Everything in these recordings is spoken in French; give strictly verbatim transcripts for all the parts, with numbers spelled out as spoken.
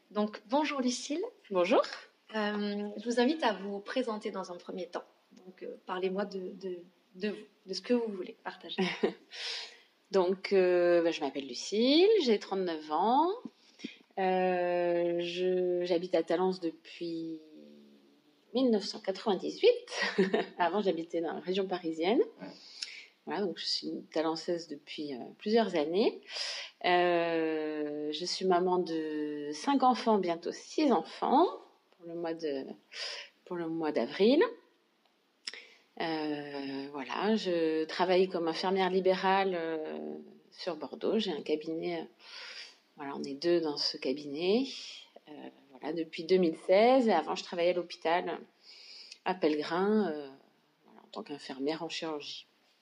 Donc, bonjour Lucille. Bonjour. Euh, je vous invite à vous présenter dans un premier temps. Donc, euh, parlez-moi de, de, de vous, de ce que vous voulez partager. Donc, euh, bah, je m'appelle Lucille, j'ai trente-neuf ans. Euh, je, j'habite à Talence depuis mille neuf cent quatre-vingt-dix-huit. Avant, j'habitais dans la région parisienne. Voilà, donc je suis une talençaise depuis euh, plusieurs années. Euh, je suis maman de cinq enfants, bientôt six enfants pour le mois de, pour le mois d'avril. Euh, voilà, je travaille comme infirmière libérale euh, sur Bordeaux. J'ai un cabinet, euh, voilà, on est deux dans ce cabinet. Euh, voilà, depuis deux mille seize. Et avant, je travaillais à l'hôpital à Pellegrin, euh, voilà, en tant qu'infirmière en chirurgie.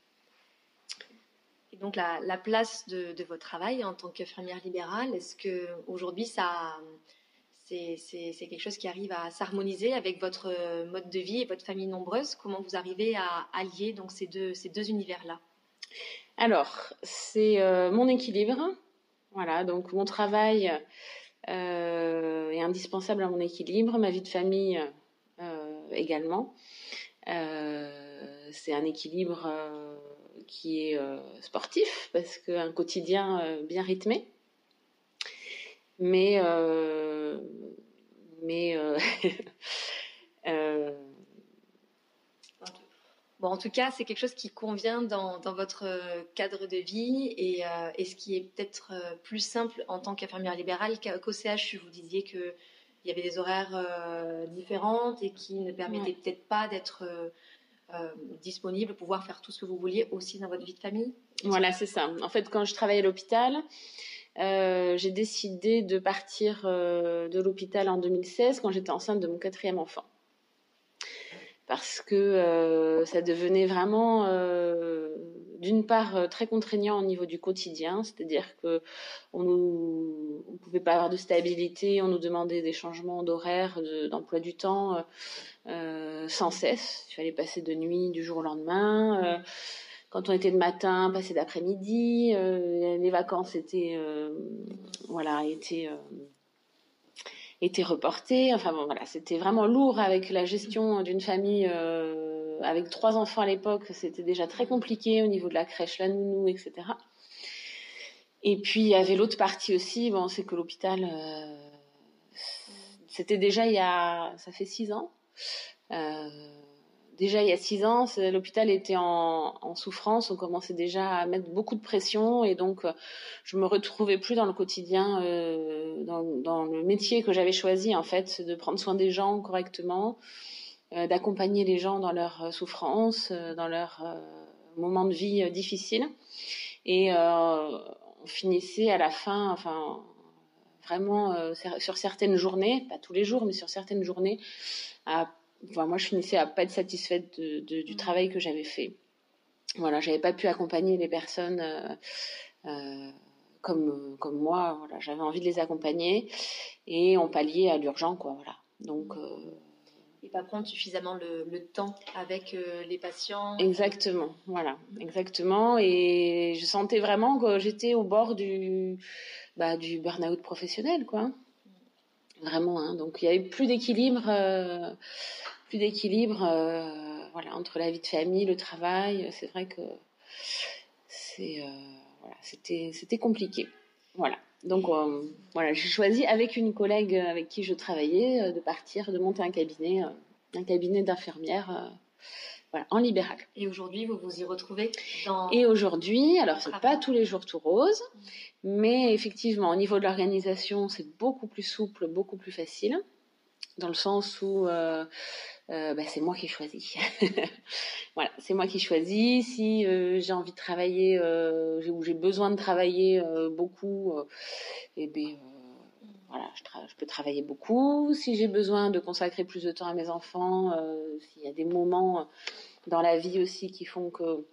Et donc, la, la place de, de votre travail en tant qu'infirmière libérale, est-ce que aujourd'hui, ça, c'est, c'est, c'est quelque chose qui arrive à s'harmoniser avec votre mode de vie et votre famille nombreuse? Comment vous arrivez à allier donc ces deux, ces deux univers-là? Alors, c'est euh, mon équilibre. Voilà, donc mon travail euh, est indispensable à mon équilibre, ma vie de famille euh, également. Euh, c'est un équilibre euh, qui est euh, sportif parce qu'un quotidien euh, bien rythmé, mais euh, mais euh, euh, Bon, en tout cas, c'est quelque chose qui convient dans, dans votre cadre de vie et, euh, et ce qui est peut-être plus simple en tant qu'infirmière libérale qu'au C H U. Vous disiez qu'il y avait des horaires euh, différents et qui ne permettaient ouais. peut-être pas d'être euh, euh, disponible, pouvoir faire tout ce que vous vouliez aussi dans votre vie de famille. Voilà, c'est ça. En fait, quand je travaillais à l'hôpital, euh, j'ai décidé de partir euh, de l'hôpital en deux mille seize quand j'étais enceinte de mon quatrième enfant. Parce que euh, ça devenait vraiment, euh, d'une part, euh, très contraignant au niveau du quotidien, c'est-à-dire que on nous, on pouvait pas avoir de stabilité, on nous demandait des changements d'horaire, de, d'emploi du temps euh, sans cesse. Il fallait passer de nuit du jour au lendemain. Euh, quand on était de matin, passer d'après-midi. Euh, les vacances étaient, euh, voilà, étaient euh, était reporté. Enfin bon, voilà, c'était vraiment lourd avec la gestion d'une famille euh, avec trois enfants à l'époque. C'était déjà très compliqué au niveau de la crèche, la nounou, et cetera. Et puis il y avait l'autre partie aussi. Bon, c'est que l'hôpital, euh, c'était déjà il y a, ça fait six ans. Euh, déjà il y a six ans, l'hôpital était en, en souffrance. On commençait déjà à mettre beaucoup de pression et donc euh, je me retrouvais plus dans le quotidien, euh, dans, dans le métier que j'avais choisi en fait, de prendre soin des gens correctement, euh, d'accompagner les gens dans leur souffrance, euh, dans leurs euh, moments de vie euh, difficiles. Et euh, on finissait à la fin, enfin vraiment euh, sur certaines journées, pas tous les jours, mais sur certaines journées, à Enfin, moi, je finissais à pas être satisfaite de, de, du travail que j'avais fait. Voilà, j'avais pas pu accompagner les personnes euh, euh, comme comme moi. Voilà, j'avais envie de les accompagner et on palliait à l'urgent, quoi. Voilà. Donc. Euh... Et pas prendre suffisamment le, le temps avec euh, les patients. Exactement. Voilà, exactement. Et je sentais vraiment que j'étais au bord du bah, du burn-out professionnel, quoi. Vraiment. Hein. Donc, il y avait plus d'équilibre. Euh... plus d'équilibre euh, voilà, entre la vie de famille, le travail. C'est vrai que c'est, euh, voilà, c'était, c'était compliqué. Voilà. Donc, euh, voilà, j'ai choisi avec une collègue avec qui je travaillais euh, de partir, de monter un cabinet, euh, un cabinet d'infirmière euh, voilà, en libéral. Et aujourd'hui, vous vous y retrouvez dans... Et aujourd'hui, alors c'est pas tous les jours tout rose, mais effectivement, au niveau de l'organisation, c'est beaucoup plus souple, beaucoup plus facile. Dans le sens où euh, euh, bah, c'est moi qui choisis. Voilà, c'est moi qui choisis. Si euh, j'ai envie de travailler euh, ou j'ai besoin de travailler euh, beaucoup, euh, et ben euh, voilà, je, tra- je peux travailler beaucoup. Si j'ai besoin de consacrer plus de temps à mes enfants, euh, s'il y a des moments dans la vie aussi qui font que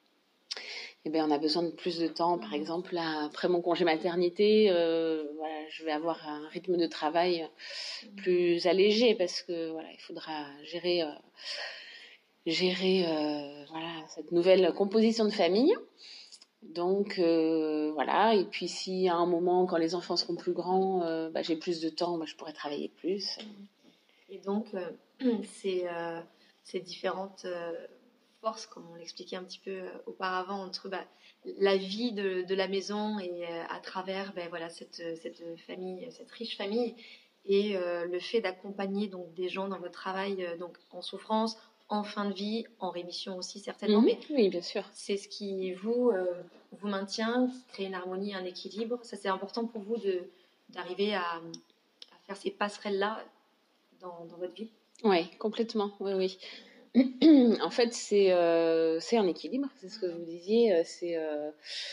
eh ben, on a besoin de plus de temps. Par exemple, là, après mon congé maternité, euh, voilà, je vais avoir un rythme de travail plus allégé parce que voilà, il faudra gérer, euh, gérer, euh, voilà, cette nouvelle composition de famille. Donc euh, voilà, et puis si à un moment, quand les enfants seront plus grands, euh, bah, j'ai plus de temps, bah, je pourrai travailler plus. Et donc, euh, ces, euh, ces différentes euh, forces, comme on l'expliquait un petit peu euh, auparavant, entre bah, la vie de, de la maison et euh, à travers ben, voilà, cette, cette famille, cette riche famille, et euh, le fait d'accompagner donc des gens dans votre travail euh, donc en souffrance, en fin de vie, en rémission aussi certainement, Mmh, mais oui, bien sûr. c'est ce qui vous euh, vous maintient, qui crée une harmonie, un équilibre. Ça, c'est important pour vous de d'arriver à, à faire ces passerelles là dans, dans votre vie. Oui, complètement. Oui, oui. En fait, c'est euh, c'est un équilibre, c'est ce que vous disiez. euh, C'est euh,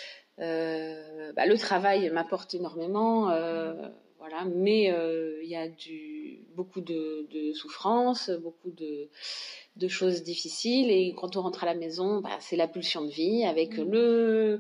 euh, bah, le travail m'apporte énormément, euh, voilà, mais euh, il y a du beaucoup de, de souffrance, beaucoup de, de choses difficiles, et quand on rentre à la maison, bah, c'est la pulsion de vie avec Mmh. le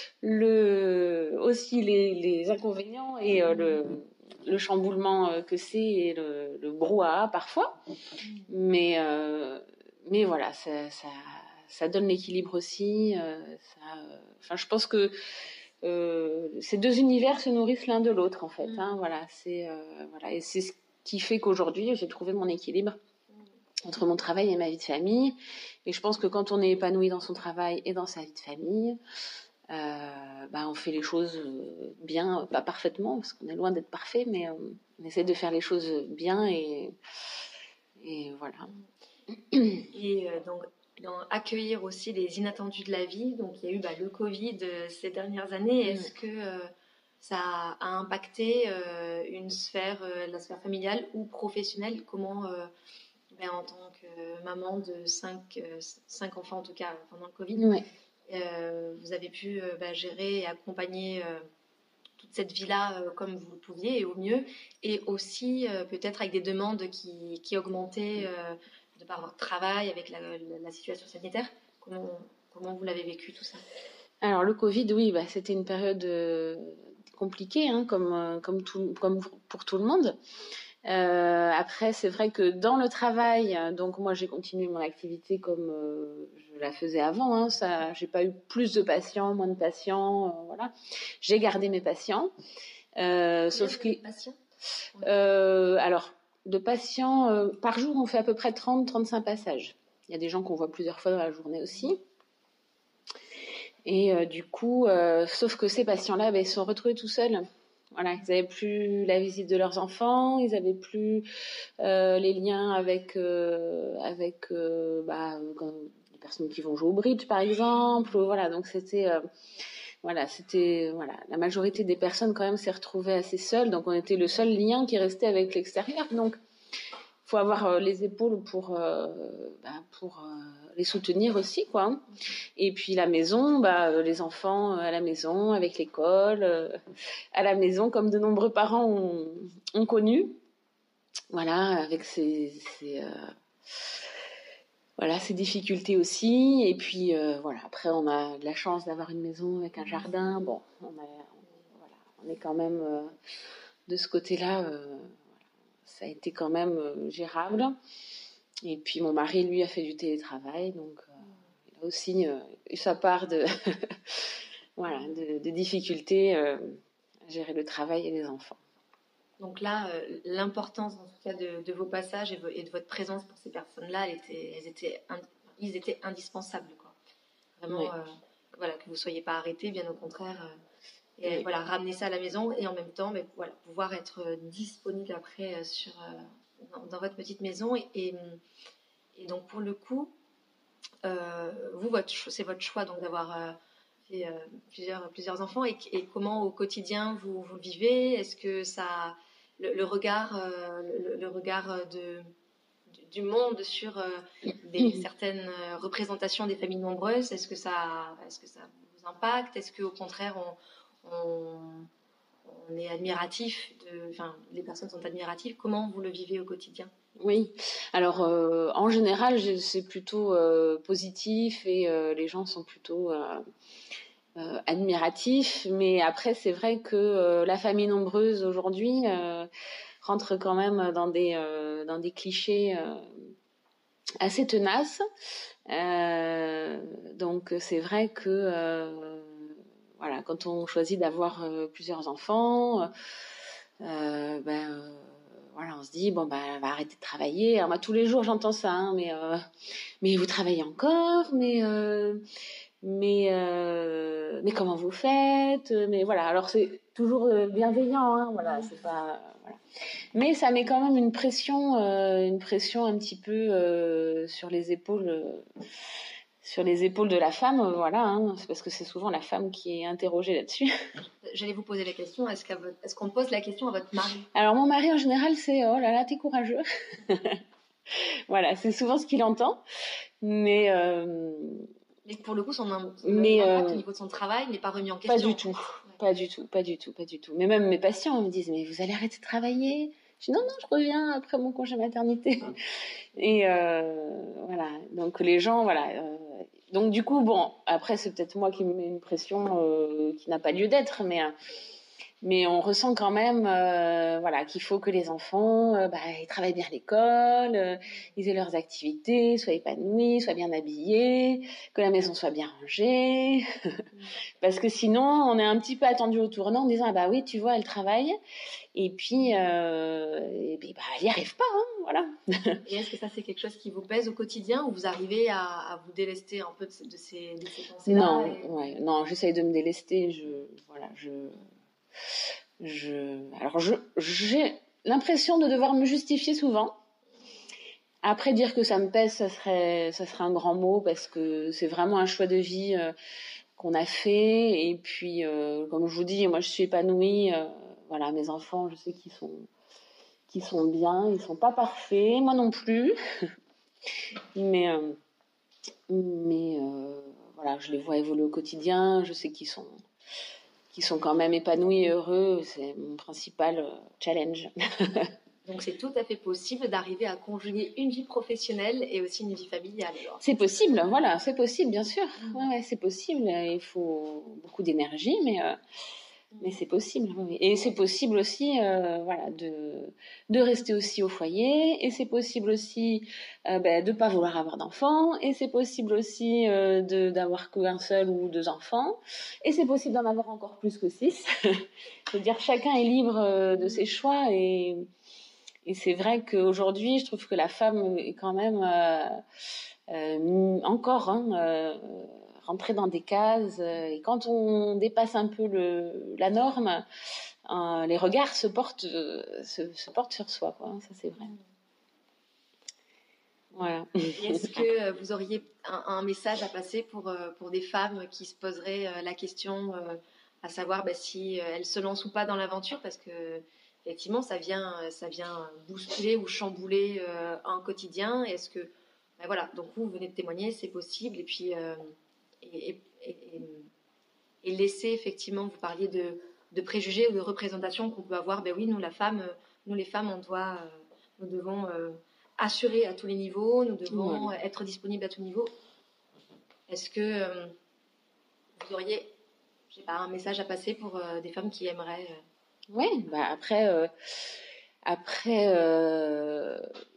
le aussi les, les inconvénients et euh, le le chamboulement euh, que c'est et le, le brouhaha parfois. Mais, euh, mais voilà, ça, ça, ça donne l'équilibre aussi. Euh, ça, euh, enfin, je pense que euh, ces deux univers se nourrissent l'un de l'autre, en fait. Hein, voilà, c'est, euh, voilà, et c'est ce qui fait qu'aujourd'hui, j'ai trouvé mon équilibre entre mon travail et ma vie de famille. Et je pense que quand on est épanoui dans son travail et dans sa vie de famille, euh, bah, on fait les choses bien, pas parfaitement, parce qu'on est loin d'être parfait, mais on, on essaie de faire les choses bien et, et voilà. Et euh, donc, dans accueillir aussi les inattendus de la vie. Donc, il y a eu bah, le Covid euh, ces dernières années. Est-ce que euh, ça a impacté euh, une sphère, euh, la sphère familiale ou professionnelle? Comment, euh, ben, en tant que maman de cinq, euh, cinq enfants, en tout cas pendant le Covid, Ouais. euh, vous avez pu euh, bah, gérer et accompagner euh, toute cette vie-là euh, comme vous le pouviez et au mieux, et aussi euh, peut-être avec des demandes qui, qui augmentaient euh, de par votre travail, avec la, la, la situation sanitaire. Comment, comment vous l'avez vécu tout ça? Alors le Covid, oui, bah, c'était une période euh, compliquée, hein, comme, euh, comme, tout, comme pour tout le monde. Euh, après, c'est vrai que dans le travail, donc moi j'ai continué mon activité comme euh, je la faisais avant. Hein, ça, j'ai pas eu plus de patients, moins de patients, euh, voilà. J'ai gardé mes patients, euh, sauf que patients euh, alors de patients euh, par jour, on fait à peu près trente à trente-cinq passages. Il y a des gens qu'on voit plusieurs fois dans la journée aussi. Et euh, du coup, euh, sauf que ces patients-là, bah, ils se sont retrouvés tout seuls. Voilà, ils n'avaient plus la visite de leurs enfants, ils n'avaient plus euh, les liens avec euh, avec euh, bah, les personnes qui vont jouer au bridge, par exemple. Voilà, donc c'était euh, voilà, c'était voilà, la majorité des personnes quand même s'est retrouvée assez seules. Donc on était le seul lien qui restait avec l'extérieur. Donc faut avoir euh, les épaules pour euh, bah, pour euh, les soutenir aussi, quoi. Et puis la maison, bah, les enfants à la maison, avec l'école, euh, à la maison, comme de nombreux parents ont, ont connu. Voilà, avec ces, ces, euh, voilà, ces difficultés aussi. Et puis euh, voilà, après on a de la chance d'avoir une maison avec un jardin. Bon, on, a, on, voilà, on est quand même euh, de ce côté-là, euh, voilà, ça a été quand même euh, gérable. Et puis mon mari, lui, a fait du télétravail, donc euh, il a aussi euh, eu sa part de, voilà, de, de difficultés euh, à gérer le travail et les enfants. Donc là, euh, l'importance en tout cas de, de vos passages et, vo- et de votre présence pour ces personnes-là, elle était, elles étaient, ind- ils étaient indispensables, quoi. Vraiment, Oui. euh, voilà, que vous ne soyez pas arrêtés, bien au contraire. euh, et Oui. voilà, ramener ça à la maison et en même temps, mais voilà, pouvoir être euh, disponible après euh, sur, euh, dans, dans votre petite maison. Et, et, et donc pour le coup, euh, vous, votre, cho- c'est votre choix donc d'avoir euh, fait euh, plusieurs, plusieurs enfants. Et, et comment au quotidien vous, vous le vivez? Est-ce que ça, le, le regard, euh, le, le regard de, du- du monde sur euh, des, certaines euh, représentations des familles nombreuses, est-ce que ça, est-ce que ça vous impacte? Est-ce qu'au contraire, on, on, on est admiratif de, enfin, les personnes sont admiratives? Comment vous le vivez au quotidien? Oui, alors euh, en général, je- c'est plutôt euh, positif et euh, les gens sont plutôt euh, euh, admiratifs. Mais après, c'est vrai que euh, la famille nombreuse aujourd'hui euh, rentre quand même dans des, euh, dans des clichés euh, assez tenaces. Euh, donc c'est vrai que euh, voilà, quand on choisit d'avoir euh, plusieurs enfants, euh, ben, euh, voilà, on se dit, bon, ben, elle va arrêter de travailler. Alors, moi, tous les jours, j'entends ça, hein, mais, euh, mais vous travaillez encore, mais, euh, mais, euh, mais comment vous faites? Mais voilà, alors c'est toujours bienveillant, hein, voilà, c'est pas, voilà. Mais ça met quand même une pression, euh, une pression un petit peu euh, sur les épaules. Euh, sur les épaules de la femme, euh, voilà, hein, c'est parce que c'est souvent la femme qui est interrogée là-dessus. J'allais vous poser la question, est-ce, qu'à votre, est-ce qu'on pose la question à votre mari? Alors mon mari en général c'est oh là là t'es courageux. Voilà, c'est souvent ce qu'il entend, mais euh, mais pour le coup son, son mais, impact euh, au niveau de son travail n'est pas remis en question. Pas du tout, ouais. pas du tout, pas du tout, pas du tout. Mais même mes patients me disent mais vous allez arrêter de travailler? Je dis non non je reviens après mon congé maternité. Et euh, voilà, donc les gens voilà. Euh, donc du coup bon après c'est peut-être moi qui me mets une pression euh, qui n'a pas lieu d'être, mais euh, mais on ressent quand même euh, voilà qu'il faut que les enfants euh, bah, ils travaillent bien à l'école, euh, ils aient leurs activités, soient épanouis, soient bien habillés, que la maison soit bien rangée. Parce que sinon on est un petit peu attendu au tournant en disant ah bah oui tu vois elle travaille et puis, euh, et puis bah, elle n'y arrive pas, hein, voilà. Et est-ce que ça c'est quelque chose qui vous pèse au quotidien ou vous arrivez à, à vous délester un peu de, de ces, de ces pensées-là? Non, et... ouais, non, j'essaye de me délester. Je, voilà, je, je, alors je, j'ai l'impression de devoir me justifier souvent. Après dire que ça me pèse, ça serait, ça serait un grand mot parce que c'est vraiment un choix de vie euh, qu'on a fait. Et puis, euh, comme je vous dis, moi je suis épanouie. Euh, voilà, mes enfants, je sais qu'ils sont, qu'ils sont bien, ils sont pas parfaits, moi non plus. mais, euh, mais euh, voilà, je les vois évoluer au quotidien. Je sais qu'ils sont qui sont quand même épanouis et heureux, c'est mon principal euh, challenge. Donc c'est tout à fait possible d'arriver à conjuguer une vie professionnelle et aussi une vie familiale. Alors. C'est possible, voilà, c'est possible, bien sûr. Mmh. Ouais, ouais, c'est possible. Il faut beaucoup d'énergie, mais, euh, mmh. mais c'est possible. Oui. Et c'est possible aussi, euh, voilà, de, de rester aussi au foyer. Et c'est possible aussi euh, ben, de ne pas vouloir avoir d'enfants. Et c'est possible aussi euh, de, d'avoir qu'un seul ou deux enfants. Et c'est possible d'en avoir encore plus que six. Je veux dire, chacun est libre euh, de ses choix et... Et c'est vrai qu'aujourd'hui, je trouve que la femme est quand même euh, euh, encore hein, euh, rentrée dans des cases. Et quand on dépasse un peu le, la norme, euh, les regards se portent, se, se portent sur soi, quoi. Ça, c'est vrai. Voilà. Et est-ce que vous auriez un, un message à passer pour, pour des femmes qui se poseraient la question à savoir bah, si elles se lancent ou pas dans l'aventure, parce que effectivement, ça vient, ça vient bousculer ou chambouler euh, un quotidien. Est-ce que, ben voilà, donc vous venez de témoigner, c'est possible, et puis euh, et, et, et, et laisser effectivement, vous parliez de, de préjugés ou de représentations qu'on peut avoir. Ben oui, nous la femme, nous les femmes, on doit, euh, nous devons euh, assurer à tous les niveaux, nous devons ouais. être disponibles à tous les niveaux. Est-ce que euh, vous auriez, je sais pas, un message à passer pour euh, des femmes qui aimeraient euh, Oui, bah après, euh, après euh,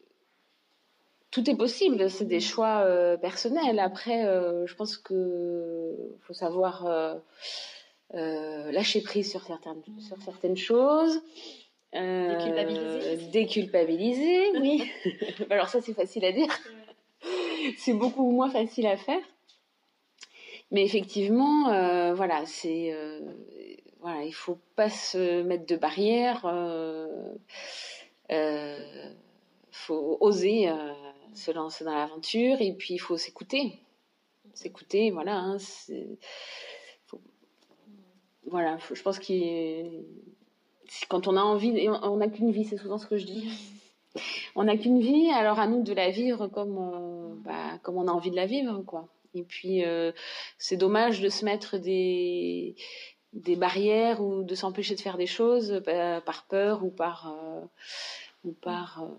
tout est possible, c'est des choix euh, personnels. Après, euh, je pense que faut savoir euh, euh, lâcher prise sur certaines, sur certaines choses. Euh, déculpabiliser. Déculpabiliser, oui. Alors ça, c'est facile à dire. C'est beaucoup moins facile à faire. Mais effectivement, euh, voilà, c'est... Euh, Voilà, il ne faut pas se mettre de barrières, il euh, euh, faut oser euh, se lancer dans l'aventure et puis il faut s'écouter. S'écouter, voilà. Hein, c'est, faut, voilà, faut, je pense que quand on a envie, on n'a qu'une vie, c'est souvent ce que je dis. On n'a qu'une vie, alors à nous de la vivre comme, euh, bah, comme on a envie de la vivre, quoi. Et puis, euh, c'est dommage de se mettre des... des barrières ou de s'empêcher de faire des choses euh, par peur ou par euh, ou par euh,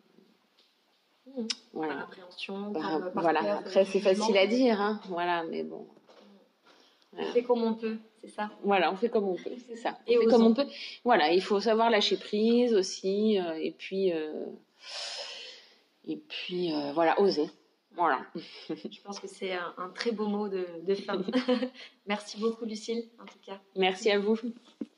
mmh. voilà. Par appréhension par, par, par voilà peur, après c'est facile à dire hein voilà mais bon voilà. On fait comme on peut, c'est ça. Voilà, on fait comme on peut, c'est ça. On et fait comme on peut. Voilà, il faut savoir lâcher prise aussi euh, et puis euh, et puis euh, voilà, oser Voilà. Je pense que c'est un, un très beau mot de, de fin. Merci beaucoup, Lucille, en tout cas. Merci à vous.